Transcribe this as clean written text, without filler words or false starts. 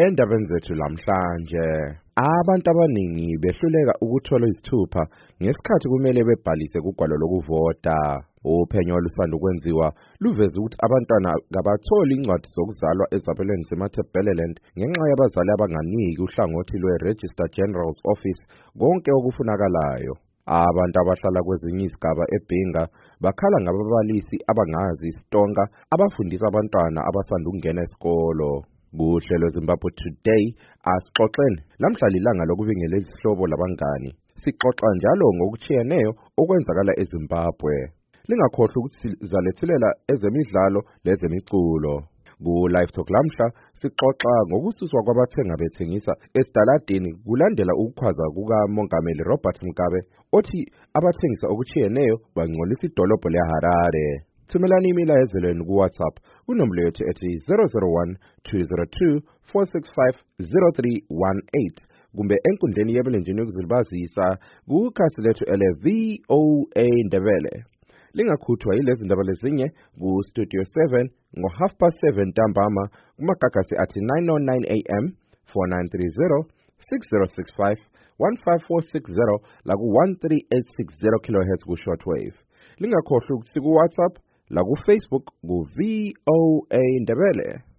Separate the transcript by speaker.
Speaker 1: endabeni zethu lamhlanje. Abantu abaningi behluleka ukuthola izithupha ngesikhathi kumele bebhalise kugwalo lokuvota. Uphenyo olusanda ukwenziwa luveza ukuthi abantwana kabatholi incwadi zokuzalwa ezabelweni zeMatabeleland ngenxa yabazali abanganiki uhlangothi lwe-Register General's Office konke okufunakalayo. Abantu abahlala kwezinye izigaba eBhinga bakhala ngababalisi abangazi isiTonga abafundisa abantwana abasanda ukungena esikolo. Kuhlelo Zimbabwe Today asixoxeni lamhla lilanga lokubingelela izihlobo labangani. Sixoxa njalo ngokuchiyeneyo okwenzakala eZimbabwe. Lingakhohlwa ukuthi sizalethulela ezemidlalo lezemiculo. Ku Live Talk lamhla sixoxa ngokususwa kwabathenga bethengisa esidaladeni kulandela ukukhwaza kukaMongameli Robert Mugabe othi abathengisa okuchiyeneyo bangcolisa idolobho leHarare. Thumelani imila ezelweni ku WhatsApp kunombolo yethu ethi 001 202 465 0318 kumbe enkundleni yebulenjini yokuzilibazisa kukhasi lethu ele-VOA Ndebele. Lingakhuthwa yilezi ndaba lezinye ku Studio 7 ngo7:30 ntambama kumagagasi athi 909 AM 4930 6065 15460 la ku 13860 kHz ku shortwave. Lingakhohlwa ukuthi ku WhatsApp la ku Facebook ku VOA Ndebele.